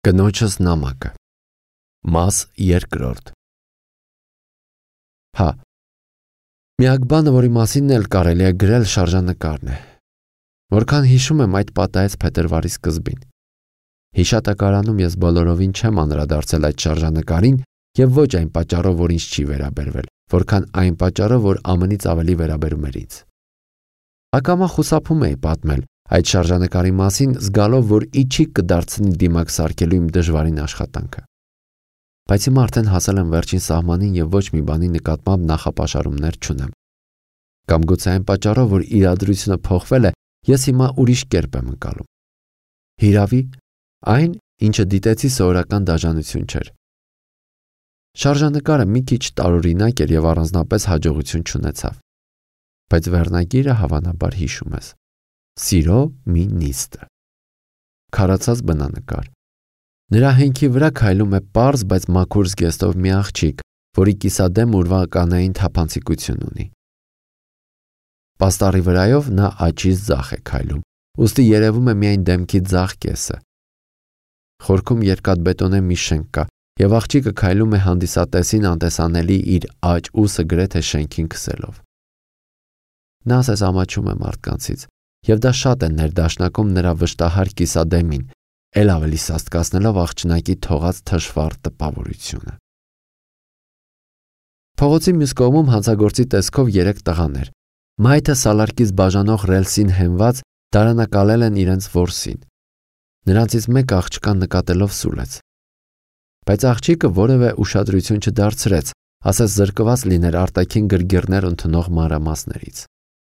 Կնոջս նամակը Մաս երկրորդ Հա, միակ բանը, որի մասին էլ կարելի է գրել շարժանկարն է։ Որքան հիշում եմ, այդ պատահեց փետրվարի սկզբին։ Հիշատակարանում ես բոլորովին չեմ անդրադարձել այդ շարժանկարին եւ ոչ այն պատճառով, որ ինձ չի վերաբերվել, որքան այն պատճառով, որ ամենից ավելի վերաբերում էր ինձ։ Ակամա խուսափում էի պատմել այդ շարժանկարի մասին, զգալով, որ իջի կդարձնի դիմակ սարքելու իմ դժվարին աշխատանքը։ Բայց հիմա արդեն հասել եմ վերջին սահմանին եւ ոչ մի բանի նկատմամբ նախապաշարումներ չունեմ։ Կամ գուցե այն պատճառով, որ իրադրությունը փոխվել է, ես հիմա ուրիշ կերպ եմ ընկալում։ Հիրավի, այն, ինչը դիտեցի, սովորական դաժանություն չէր։ Շարժանկարը մի քիչ տարօրինակ էր եւ առանձնապես հաջողություն չունեցավ։ Բայց վերնագիրը հավանաբար հիշում ես։ Սիրո մի նիստը։ Քարացած բնանկար։ Նրա հենքի վրա քայլում է պարզ, բայց մաքուր զգեստով մի աղջիկ, որի կիսադեմ ուրվականային թափանցիկություն ունի։ Պաստառի վրայով նա աճից ձախ է քայլում, ուստի երևում է միայն դեմքի ձախ կեսը։ Խորքում երկաթբետոնե մի շենք կա, եւ աղջիկը քայլում է հանդիսատեսին անտեսանելի իր աջ ուսը գրեթե շենքին քսելով։ Նա ասես ամաչում է մարդկանցից, եւ դա շատ է ներդաշնակում նրա վշտահար կիսադեմին, էլ ավելի սաստկացնելով աղջնակի թողած թշվառ տպավորությունը։ Փողոցի մյուս կողմում հանցագործի տեսքով 3 տղաներ։ Մայթը սալարկից բաժանող ռելսին հենված դարանակալել են իրենց որսին։ Նրանցից մեկ աղջկան նկատելով սուլեց։ Բայց աղջիկը որևէ ուշադրություն չդարձրեց, ասես զրկված լիներ արտաքին գրգիռներ ընդունող մանրամասներից։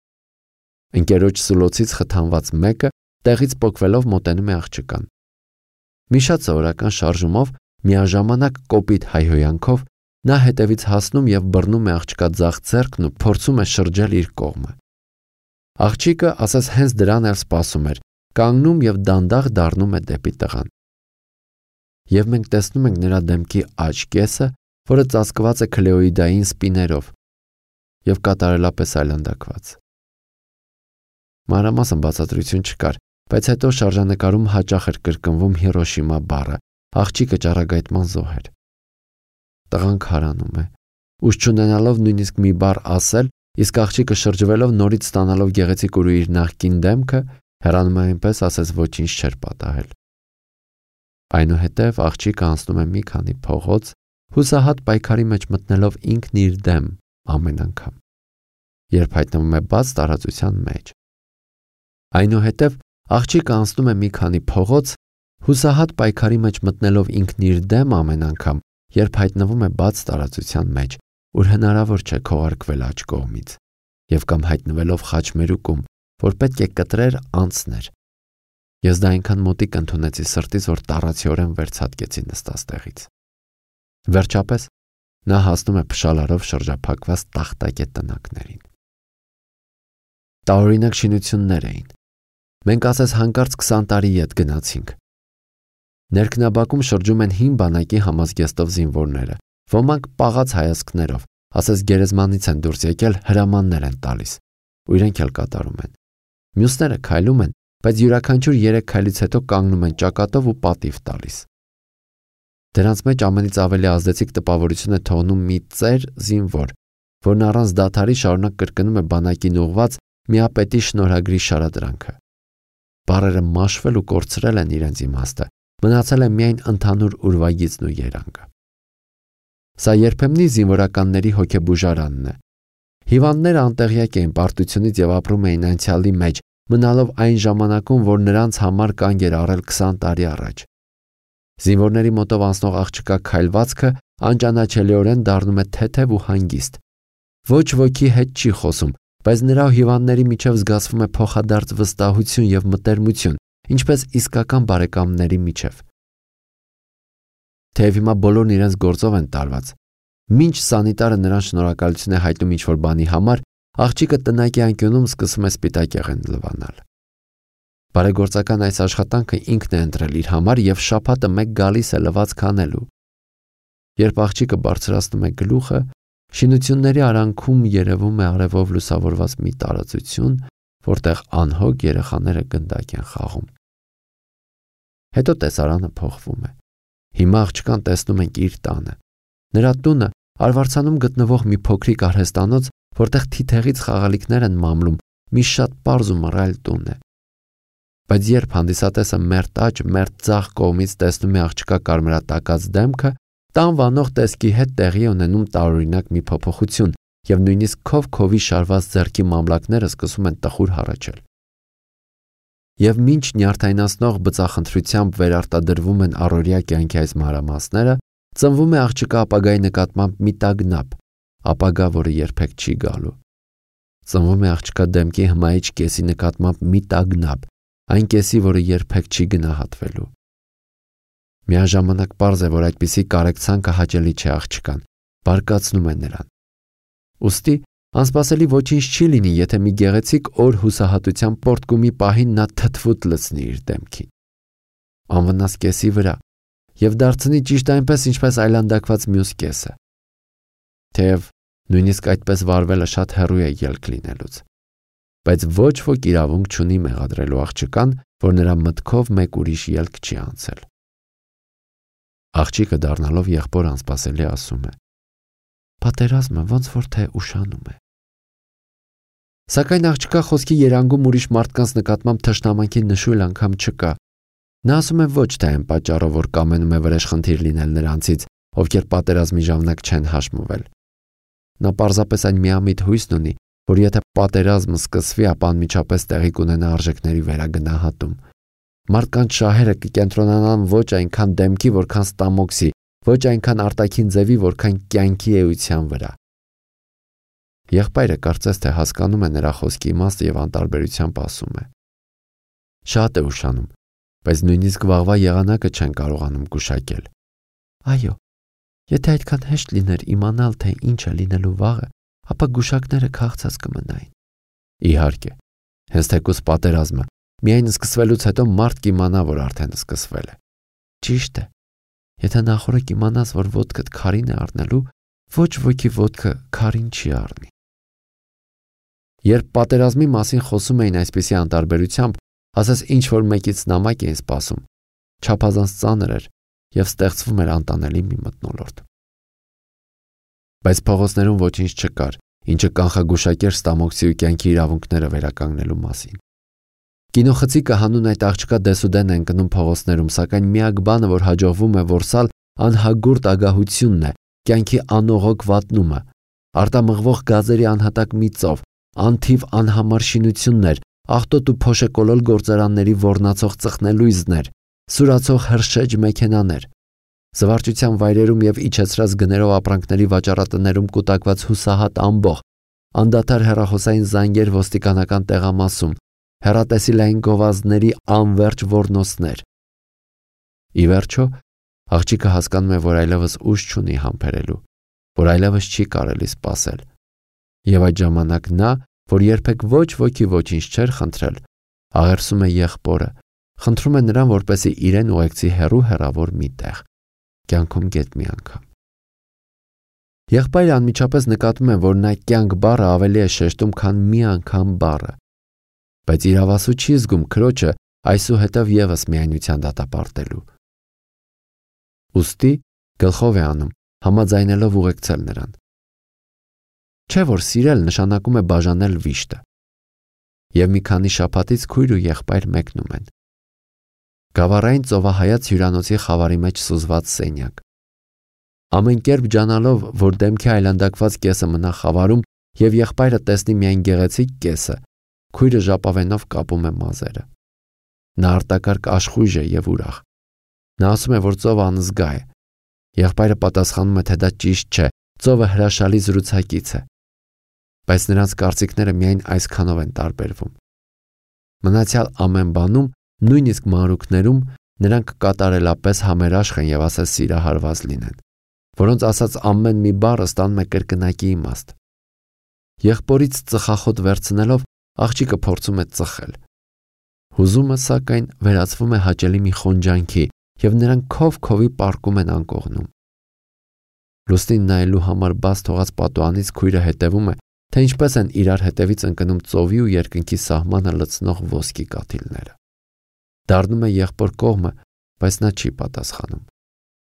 Ընկերոջ սուլոցից խթանված մեկը տեղից պոկվելով մոտենում է աղջկան։ Մի շատ սովորական շարժումով, միաժամանակ կոպիտ հայհոյանքով նա հետևից հասնում եւ բռնում է աղջկա ձախ ձեռքն ու փորձում է շրջել իր կողմը։ Աղջիկը ասես հենց դրան էլ սպասում էր, կանգնում եւ դանդաղ դառնում է դեպի տղան։ Եվ մենք տեսնում ենք նրա դեմքի աջ կեսը, որը ծածկված է քլեոիդային սպիներով եւ կատարելապես այլանդակված։ Մանրամասն բացատրություն չկար, բայց հետո շարժանկարում հաճախ էր կրկնվում Հիրոշիմա բառը, աղջիկը ճառագայթման զոհ էր։ Տղան քարանում է, ուժ չունենալով նույնիսկ մի բառ ասել, իսկ աղջիկը շրջվելով նորից ստանալով գեղեցիկ ու իր նախկին դեմքը, հեռանում է այնպես, ասես ոչինչ չէր պատահել։ Այնուհետև աղջիկը անցնում է մի քանի փողոց, հուսահատ պայքարի մեջ մտնելով ինքն իր դեմ ամեն անգամ, երբ հայտնվում է բաց տարածության մեջ։ Այնուհետև աղջիկը անցնում է մի քանի փողոց, հուսահատ պայքարի մեջ մտնելով ինքն իր դեմ ամեն անգամ, երբ հայտնվում է բաց տարածության մեջ, ուր հնարավոր չէ քողարկվել աջ կողմից, եւ կամ հայտնվելով խաչմերուկում, որ պետք է կտրեր անցներ։ Ես դա այնքան մոտիկ ընդունեցի սրտից, որ տառացիորեն վերցատկեցի նստած տեղից։ Վերջապես նա հասնում է փշալարով շրջափակված տախտակե տնակներին։ Տարօրինակ շինություններ էին։ Մենք ասես հանկարծ 20 տարի ետ գնացինք։ Ներքնաբակում շրջում են հին բանակի համազգեստով զինվորները, ոմանք պաղած հայացքներով, ասես գերեզմանից են դուրս եկել, հրամաններ են տալիս, ու իրենք էլ կատարում են։ Մյուսները քայլում են, բայց յուրաքանչյուր 3 քայլից հետո կանգնում են ճակատով ու պատիվ տալիս։ Դրանց մեջ ամենից ավելի ազդեցիկ տպավորություն է թողնում մի ծեր զինվոր, որն առանց դադարի շարունակ կրկնում է բանակին ուղված միապետի շնորհագրի շարադրանքը։ Բառերը մաշվել ու կորցրել են իրենց իմաստը, մնացել է միայն ընդհանուր ուրվագիծն ու երանգը։ Սա երբեմնի զինվորականների հոգեբուժարանն է։ Հիվանդները անտեղյակ էին պարտությունից եւ ապրում էին անցյալի մեջ, մնալով այն ժամանակում, որ նրանց համար կանգ էր առել 20 տարի առաջ։ Զինվորների մոտով անցնող աղջկա քայլվածքը անճանաչելիորեն դառնում է թեթև ու հանգիստ։ Ոչ ոքի հետ չի խոսում, բայց նրա հիվանդների միջև զգացվում է փոխադարձ վստահություն եւ մտերմություն, ինչպես իսկական բարեկամների միջև։ Թեև հիմա բոլորն իրենց գործով են տարված։ Մինչ սանիտարը նրան շնորհակալություն է հայտնում ինչ-որ բանի համար, աղջիկը տնակի անկյունում սկսում է սպիտակեղեն լվանալ։ Բարեգործական այս աշխատանքը ինքն է ընտրել իր համար եւ շաբաթը մեկ գալիս է լված քանելու։ Երբ աղջիկը բարձրացնում է գլուխը, շինությունների արանքում երևում է արևով լուսավորված մի տարածություն, որտեղ անհոգ երեխաները գնդակ են խաղում։ Հետո տեսարանը փոխվում է։ Հիմա աղջկան տեսնում ենք իր տանը։ Նրա տունը Արվարձանում գտնվող մի փոքրիկ արհեստանոց, որտեղ թիթեղից խաղալիքներ են մամլում, մի շատ պարզ ու մռայլ տուն է։ Բայց երբ հանդիսատեսը մերթ աջ, մերթ ձախ կողմից տեսնում է աղջկա կարմրատակած դեմքը, տան վանող տեսքի հետ տեղի է ունենում տարօրինակ մի փոփոխություն, եւ նույնիսկ քովի շարված ձեռքի մամլակները սկսում են տխուր հառաչել։ Եվ մինչ նյարդայնացնող բծախնդրությամբ վերարտադրվում են առօրյա կյանքի այս մանրամասները, ծնվում է աղջկա ապագայի նկատմամբ մի տագնապ, ապագա, որը երբեք չի գալու։ Ծնվում է աղջկա դեմքի հմայիչ կեսի նկատմամբ մի տագնապ, այն կեսի, որը երբեք չի գնահատվելու։ Միաժամանակ պարզ է, որ այդպիսի կարեկցանքը հաճելի չէ աղջկան, բարկացնում է նրան։ Ուստի անսպասելի ոչինչ չի լինի, եթե մի գեղեցիկ օր հուսահատության պորտկումի պահին նա թթվուտ լցնի իր դեմքին։ Անվնաս կեսի վրա եւ դարձնի ճիշտ այնպես, ինչպես այլանդակված մյուս կեսը։ Թեև նույնիսկ այդպես վարվելը շատ հեռու է ելք լինելուց, բայց ոչ ոք իրավունք չունի մեղադրելու աղջկան, որ նրա մտքով մեկ ուրիշ ելք չի անցել։ Աղջիկը դառնալով եղբոր անսպասելի ասում է. «Պատերազմը ոնց որ թե ուշանում է»։ Սակայն աղջկա խոսքի երանգում ուրիշ մարդկանց նկատմամբ թշնամանքի նշույլ անգամ չկա։ Նա ասում է ոչ թե այն պատճառով, որ կամենում է վրեժխնդիր լինել նրանցից, ովքեր պատերազմի ժամանակ չեն հաշմվել։ Նա պարզապես այն միամիտ հույսն ունի, որ եթե պատերազմը սկսվի, ապա անմիջապես տեղի կունենա արժեքների վերագնահատում։ Մարդկանց շահերը կկենտրոնանան ոչ այնքան դեմքի, որքան ստամոքսի, ոչ այնքան արտաքին ձևի, որքան կյանքի էության վրա։ Եղբայրը կարծես թե հասկանում է նրա խոսքի իմաստը եւ անտարբերությամբ ասում է. «Շատ է ուշանում, բայց նույնիսկ վաղվա եղանակը չեն կարողանում գուշակել»։ Այո, եթե այդքան հեշտ լիներ իմանալ, թե ինչ է լինելու վաղը, ապա գուշակները քաղցած կմնային։ Իհարկե, հենց թեկուզ պատերազմը միայն սկսվելուց հետո մարդ կիմանա, որ արդեն սկսվել է։ Ճիշտ է, եթե նախորդ կիմանաս, որ ոտքդ քարին է առնելու, ոչ ոքի ոտքը քարին չի առնի։ Երբ պատերազմի մասին խոսում էին այսպիսի անտարբերությամբ, ասես ինչ որ մեկից նամակ էին սպասում, չափազանց ծանր էր եւ ստեղծվում էր անտանելի մի մթնոլորտ։ Բայց փողոցներում ոչինչ չկար, ինչը կանխագուշակեր ստամոքսի ու կյանքի իրավունքները վերականգնելու մասին։ Կինոխցիկը հանուն այդ աղջկա դեսուդեն են գնում փողոցներում, սակայն միակ բանը, որ հաջողվում է որսալ, անհագուրտ ագահությունն է, կյանքի անողոք վատնումը, արտամղվող գազերի անհատակ մի ծով, անթիվ անհամար շինություններ, աղտոտ ու փոշեկոլոլ գործարանների ոռնացող ծխնելույզներ, սուրացող հրշեջ մեքենաներ, զվարճության վայրերում եւ իջեցրած գներով ապրանքների վաճառատներում կուտակված հուսահատ ամբոխ, անդադար հեռախոսային զանգեր ոստիկանական տեղամասում, հեռատեսիլային գովազդների անվերջ ոռնոցներ։ Ի վերջո, աղջիկը հասկանում է, որ այլևս ուժ չունի համբերելու, որ այլևս չի կարելի սпасել։ Եվ այդ ժամանակ նա, որ երբեք ոչ ոքի ոչինչ չէր խնդրել, աղերսում է եղբորը, խնդրում է նրան, որպեսզի իրեն ուղեկցի հեռու հեռավոր մի տեղ, կյանքում գետ մի անգամ։ Եղբայրը անմիջապես նկատում է, որ նա կյանք բառը ավելի է շեշտում, քան մի անգամ բառը, բայց իրավասու չի զգում քրոջը այսուհետև եւս միայնության դատապարտելու։ Ուստի գլխով է անում, համաձայնելով ուղեկցել նրան։ Չէ՞ որ սիրել նշանակում է բաժանել վիշտը։ Եվ մի քանի շաբաթից քույր ու եղբայր մեկնում են։ Գավառային ծովահայաց հյուրանոցի խավարի մեջ սուզված սենյակ։ Ամեն կերպ ջանալով, որ դեմքի այլանդակված կեսը մնա խավարում եւ եղբայրը տեսնի միայն գեղեցիկ կեսը, քույրը ժապավենով կապում է մազերը։ Նա արտակարգ աշխույժ է եւ ուրախ։ Նա ասում է, որ ծովը անզգա է։ Եղբայրը պատասխանում է, թե դա ճիշտ չէ, ծովը հրաշալի զրուցակից է։ Բայց նրանց կարծիքները միայն այսքանով են տարբերվում։ Մնացյալ ամեն բանում, նույնիսկ մանրուքներում, նրանք կատարելապես համերաշխ են եւ ասես սիրահարված լինեն, որոնց ասած ամեն մի բառը ստանում է կրկնակի իմաստ։ Եղբորից ծխախոտ վերցնելով, աղջիկը փորձում է ծխել։ Հուզումը, սակայն, վերածվում է հաճելի մի խոնջանքի եւ նրանք քովի պառկում են անկողնում։ Լուսնին նայելու համար բաց թողած պատուհանից քույրը հետևում է, թե ինչպես են իրար հետևից ընկնում ծովի ու երկնքի սահմանը լցնող ոսկի կաթիլները։ Դառնում է եղբոր կողմը, բայց նա չի պատասխանում։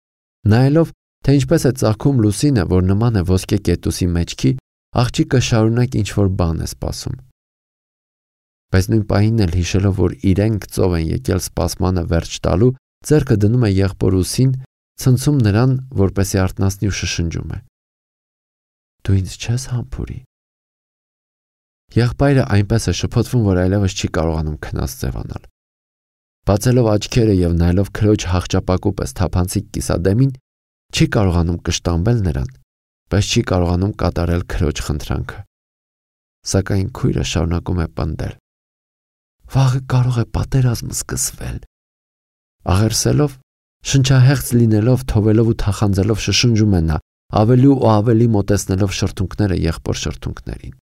Նայելով, թե ինչպես է ծագում լուսինը, որ նման է ոսկե կետուսի մեջքի, աղջիկը շարունակ ինչ-որ բան է սպասում։ Բայց նույն պահին էլ հիշելով, որ իրենք ծով են եկել սպասմանը վերջ տալու, ձեռքը դնում է եղբոր ուսին, ցնցում նրան, որպեսզի արթնացնի ու շշնջում է. «Դու ինձ չես համբուրի»։ Եղբայրը այնպես է շփոթվում, որ այլևս չի կարողանում քնած ձևանալ։ Բացելով աչքերը եւ նայելով քրոջ հաղճապակու պես թափանցիկ կիսադեմին, չի կարողանում կշտամբել նրան, բայց չի կարողանում կատարել քրոջ խնդրանքը։ Սակայն քույրը շարունակում է պնդել. «Վաղը կարող է պատերազմ սկսվել»։ Աղերսելով, շնչահեղձ լինելով, թովելով ու թախանձելով շշնջում է նա, ավելի ու ավելի մոտեցնելով շրթունքները եղբոր շրթունքներին։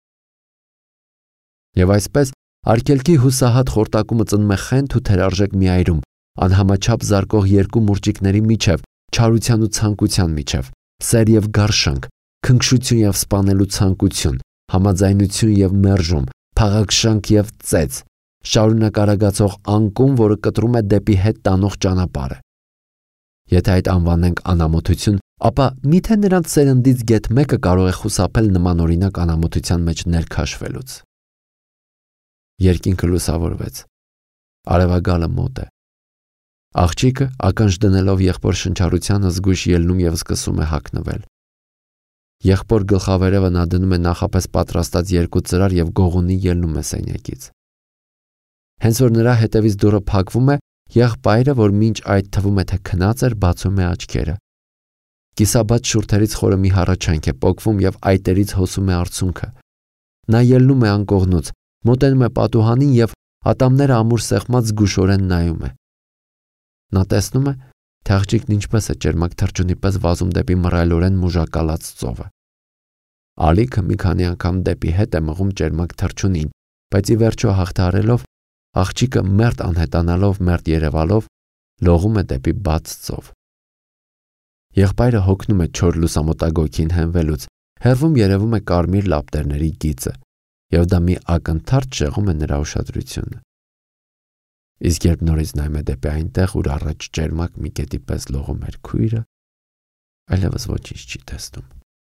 Եվ այսպես արգելքի հուսահատ խորտակումը ծնում է խենթ ու թերարժեք մի այրում, անհամաչափ զարկող երկու մուրճիկների միջև, չարության ու ցանկության միջև, սեր եւ գարշանք, քնքշություն եւ սպանելու ցանկություն, համաձայնություն եւ մերժում, փաղաքշանք եւ ծեծ, շարունակ արագացող անկում, որը կտրում է դեպի հետ տանող ճանապարհը։ Եթե այդ անվանենք անամոթություն, ապա միթե նրանց սերնդից գեթ մեկը կարող է խուսափել նման օրինակ անամոթության մեջ ներքաշվելուց։ Երկինքը լուսավորվեց։ Արևագալը մոտ է։ Աղջիկը ականջ դնելով եղբոր շնչառությանը զգույշ ելնում եւ սկսում է հագնվել։ Եղբոր գլխավերևը նա դնում է նախապես պատրաստած երկու ծրար եւ գողունի ելնում է սենյակից։ Հենց որ նրա հետևից դուռը փակվում է, եղբայրը, որ մինչ այդ թվում է թե քնած էր, բացում է աչքերը։ Կիսաբաց շուրթերից խորը մի հառաչանք է պոկվում եւ այտերից հոսում է արցունքը։ Նա ելնում է անկողնուց, մոտենում է պատուհանին եւ ատամները ամուր սեղմած զգուշորեն նայում է։ Նա տեսնում է, թե աղջիկն ինչպես է ճերմակ թռչունի պես վազում դեպի մռայլորեն մուժակալած ծովը։ Ալիքը մի քանի անգամ դեպի հետ է մղում ճերմակ թռչունին, բայց ի վերջո հաղթահարելով, աղջիկը մերթ անհետանալով, մերթ երևալով, լողում է դեպի բաց ծով։ Եղբայրը հոգնում է չոր լուսամոտագոգին հենվելուց, հեռվում երևում է կարմիր լապտերների գիծը, եւ դա մի ակնթարթ շեղում է նրա ուշադրությունը։ Իսկ երբ նորից նայում է դեպի այնտեղ, ուր առաջ ճերմակ մի կետի պես լողում էր քույրը, այլևս ոչինչ չի տեսնում։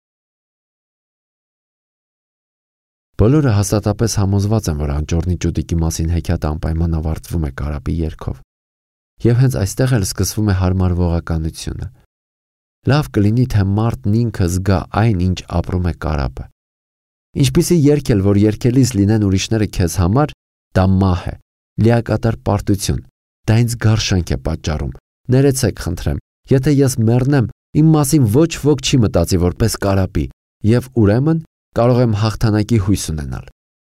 Բոլորը հաստատապես համոզված են, որ անճոռնի ճուտիկի մասին հեքիաթը անպայման ավարտվում է կարապի երգով։ Եվ հենց այստեղ էլ սկսվում է հարմարվողականությունը։ Լավ կլինի, թե մարդն ինքը զգա այն, ինչ ապրում է կարապը։ Ինչպիսի երգ էլ, որ երգելիս լինեն ուրիշները քեզ համար, դա մահ է, լիակատար պարտություն, դա ինձ գարշանք է պատճառում։ Ներեցեք, խնդրեմ, եթե ես մեռնեմ, իմ մասին ոչ ոք չի մտածի որպես կարապի, եւ ուրեմն կարող եմ հաղթանակի հույս ունենալ։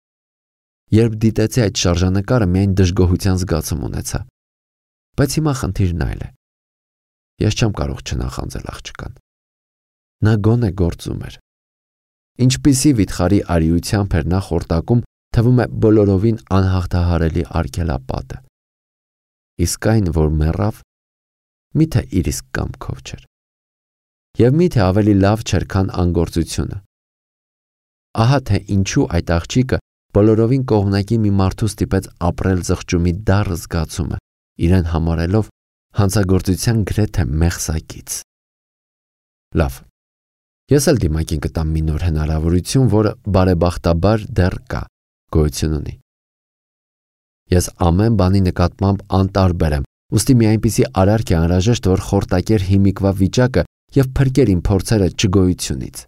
Երբ դիտեցի այդ շարժանկարը, միայն դժգոհության զգացում ունեցա։ Բայց հիմա խնդիրն այլ է։ Ես չեմ կարող չնախանձել աղջկան։ Նա գոնե գործում էր։ Ինչպիսի վիթխարի արիությամբ էր նա խորտակում, թվում է բոլորովին անհաղթահարելի արգելապատը։ Իսկ այն, որ մեռավ, միթե իր իսկ կամքով չէր։ Եվ միթե ավելի լավ չէր, քան անգործությունը։ Ահա թե ինչու այդ աղջիկը բոլորովին կողմնակի մի մարդու ստիպեց ապրել զղջումի դառը զգացումը, իրեն համարելով հանցագործության գրեթե մեղսակից։ Լավ, ես էլ դիմակին կտամ մի նոր հնարավորություն, որը բարեբախտաբար դեռ կա, գոյություն ունի։ Ես ամեն բանի նկատմամբ անտարբեր եմ, ուստի մի այնպիսի արարք է անհրաժեշտ, որ խորտակեր հիմիկվա վիճակը եւ փրկեր իմ փորձերը չգոյությունից։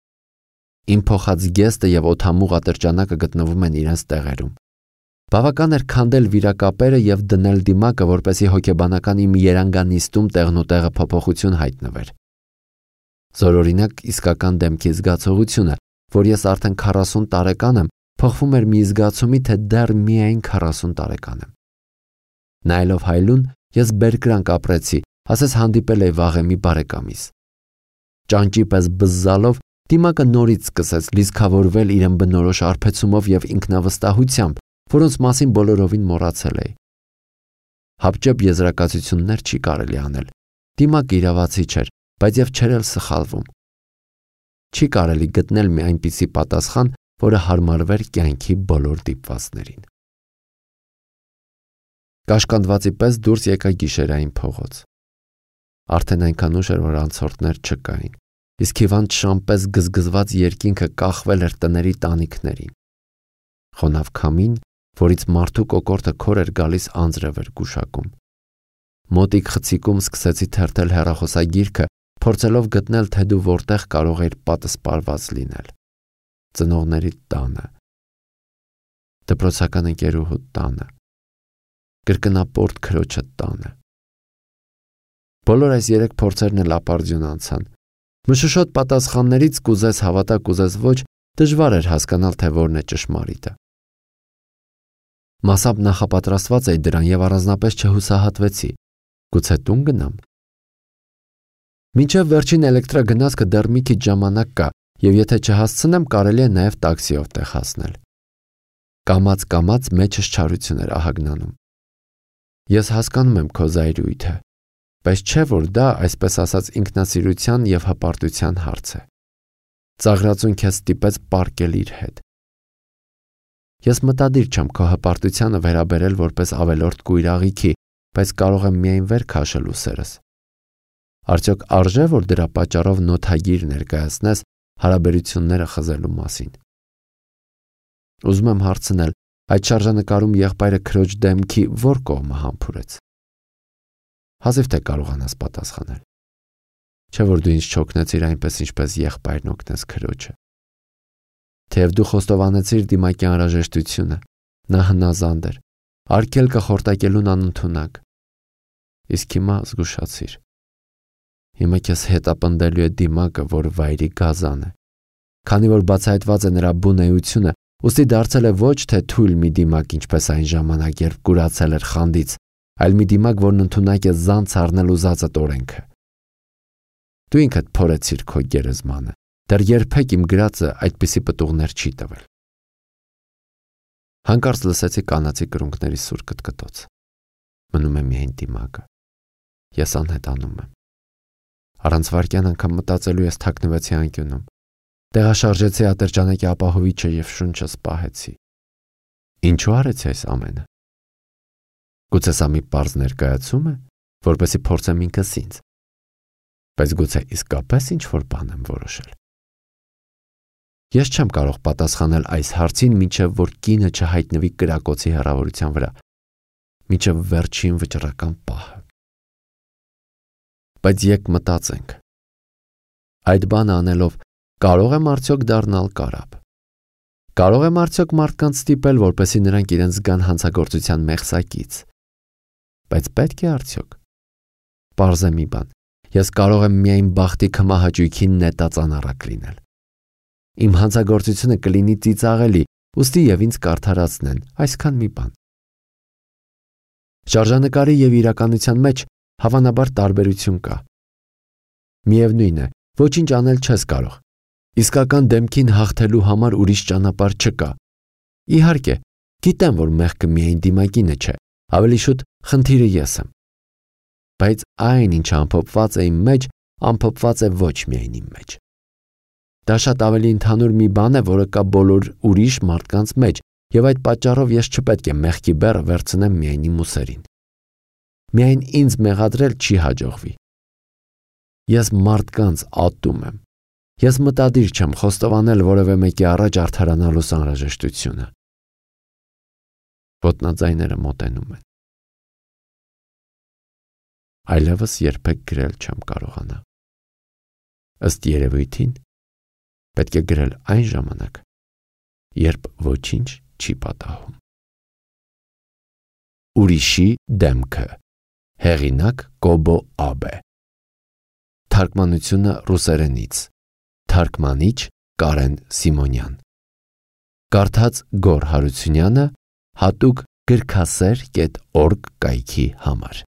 Իմ փոխած գեստը եւ օդամուղ ատրճանակը գտնվում են իրենց տեղերում։ Բավական էր քանդել վիրակապերը եւ դնել դիմակը, որպեսզի հոգեբանական իմ երանգանիստում տեղնուտեղը փոփոխություն հայտնվեր։ Զորօրինակ իսկական դեմքի զգացողությունը, որ ես արդեն 40 տարեկան եմ, փոխվում էր մի զգացումի, թե դեռ միայն 40 տարեկան եմ։ Նայելով հայլուն, ես բերկրանք ապրեցի, ասես հանդիպել էի վաղեմի բարեկամիս։ Ճանճի պես բզզալով դիմակը նորից սկսեց լիցքավորվել իրեն բնորոշ արբեցումով եւ ինքնավստահությամբ, որոնց մասին բոլորովին մոռացել էի։ Հապճեպ եզրակացություններ չի կարելի անել։ Դիմակը իրավացի չէր, բայց եւ չէր էլ սխալվում։ Չի կարելի գտնել մի այնպիսի պատասխան, որը հարմարվեր կյանքի բոլոր դիպվածներին։ Կաշկանդվածի պես դուրս եկա գիշերային փողոց։ Արդեն այնքան ուշ էր, որ անցորդներ չկային, իսկ հիվանդ շամպես գզգզված երկինքը կախվել էր տների տանիքներին։ Խոնավ քամին, որից մարդու կոկորդը քոր էր գալիս, անձրև էր գուշակում։ Մոտիկ խցիկում սկսեցի թերթել հեռախոսագիրքը, փորձելով գտնել, թե դու որտեղ կարող էիր պատսպարված լինել։ Ծնողների տանը, դպրոցական ընկերուհու տանը, կրկնապորտ քրոջը տանը։ Բոլոր այս երեք փորձերն էլ ապարդյուն անցան։ Մշուշոտ պատասխաններից կուզես հավատա, կուզես ոչ, դժվար էր հասկանալ, թե որն է ճշմարիտը։ Մասամբ նախապատրաստված էի դրան եւ առանձնապես չհուսահատվեցի։ Գուցե տուն գնամ։ Մինչև վերջին էլեկտրագնացքը դեռ մի քիչ ժամանակ կա, եւ եթե չհասցնեմ, կարելի է նաեւ տաքսիով տեղ հասնել։ Կամաց մեջս չարություն էր ահագնանում։ Ես հասկանում եմ քո զայրույթը, բայց չէ որ դա, այսպես ասած, ինքնասիրության եւ հպարտության հարց է։ Ծաղրածուն քեզ ստիպեց պարկել իր հետ։ Ես մտադիր չեմ քո հպարտությանը վերաբերել որպես ավելորդ կույրաղիքի, բայց կարող եմ միայն վեր քաշել ուսերս։ Արդյոք արժե որ դրա պատճառով նոթագիր ներկայացնես հարաբերությունները խզելու մասին։ Ուզում եմ հարցնել, այդ շարժանկարում եղբայրը քրոջ դեմքի որ կողմը համբուրեց։ Հազիվ թե կարողանաս պատասխանել։ Չէ որ դու ինձ չօգնեցիր այնպես, ինչպես եղբայրն օգնեց քրոջը։ Թեև դու խոստովանեցիր դիմակի անհրաժեշտությունը, նա հնազանդ էր, արգելքը խորտակելուն անընդունակ։ Իսկ հիմա զգուշացիր։ Հիմա քեզ հետապնդելու է դիմակը, որ վայրի գազան է։ Քանի որ բացահայտված է նրա բուն էությունը, ուստի դարձել է ոչ թե թույլ մի դիմակ, ինչպես այն ժամանակ, երբ կուրացել էր խանդից, այլ մի դիմակ, որն ընդունակ է զանց առնել ուզածդ օրենքը։ Դու ինքդ փորեցիր քո գերեզմանը, դեռ երբեք իմ գրածը այդպիսի պտուղներ չի տվել։ Հանկարծ լսեցի կանացի կրունկների սուր կտկտոց։ Մնում է միայն դիմակը։ Ես անհետանում եմ։ Առանց վայրկյան անգամ մտածելու ես թաքնվեցի անկյունում։ Տեղաշարժեցի ատրճանակի ապահովիչը եւ շունչս պահեցի։ Ինչու արեցի այս ամենը։ Գուցե սա մի պարզ ներկայացում է, որպեսզի փորձեմ ինքս ինձ։ Բայց գուցե իսկապես ինչ-որ բան եմ որոշել։ Ես չեմ կարող պատասխանել այս հարցին, մինչև որ կինը չհայտնվի կրակոցի հեռավորության վրա, մինչև վերջին վճռական պահը։ Բայց եկ մտածենք։ Այդ բանը անելով կարող եմ արդյոք դառնալ կարապ։ Կարող եմ արդյոք մարդկանց ստիպել, որպեսզի նրանք իրենց զգան հանցագործության մեղսակից։ Բայց պետք է արդյոք։ Պարզ է մի բան, ես կարող եմ միայն բախտի քմահաճույքին նետածանառակ լինել։ Իմ հանցագործությունը կլինի ծիծաղելի, ուստի եւ ինձ կարդարացնեն, այսքան մի բան։ Շարժանկարի եւ իրականության մեջ հավանաբար տարբերություն կա։ Միևնույն է, ոչինչ անել չես կարող։ Իսկական դեմքին հաղթելու համար ուրիշ ճանապարհ չկա։ Իհարկե, գիտեմ, որ մեղքը միայն դիմակինը չէ, ավելի շուտ խնդիրը ես եմ։ Բայց այն, ինչ ամփոփված է իմ մեջ, ամփոփված է ոչ միայն իմ մեջ։ Դա շատ ավելի ընդհանուր մի բան է, որը կա բոլոր ուրիշ մարդկանց մեջ, եւ այդ պատճառով ես չպետք է մեղքի բեռը վերցնեմ միայն իմ ուսերին։ Միայն ինձ մեղադրել չի հաջողվի։ Ես մարդկանց ատում եմ։ Ես մտադիր չեմ խոստովանել որևէ մեկի առաջ արդարանալու անհրաժեշտությունը։ Ոտնաձայները մոտենում են։ Այլևս երբեք գրել չեմ կարողանա։ Ըստ երևույթին պետք է գրել այն ժամանակ, երբ ոչինչ չի պատահում։ Ուրիշի դեմքը։ Հեղինակ Կոբո Աբե։ Թարգմանությունը ռուսերենից։ Թարգմանիչ Կարեն Սիմոնյան։ Կարդաց Գոր Հարությունյանը հատուկ գրքասեր.org կայքի համար։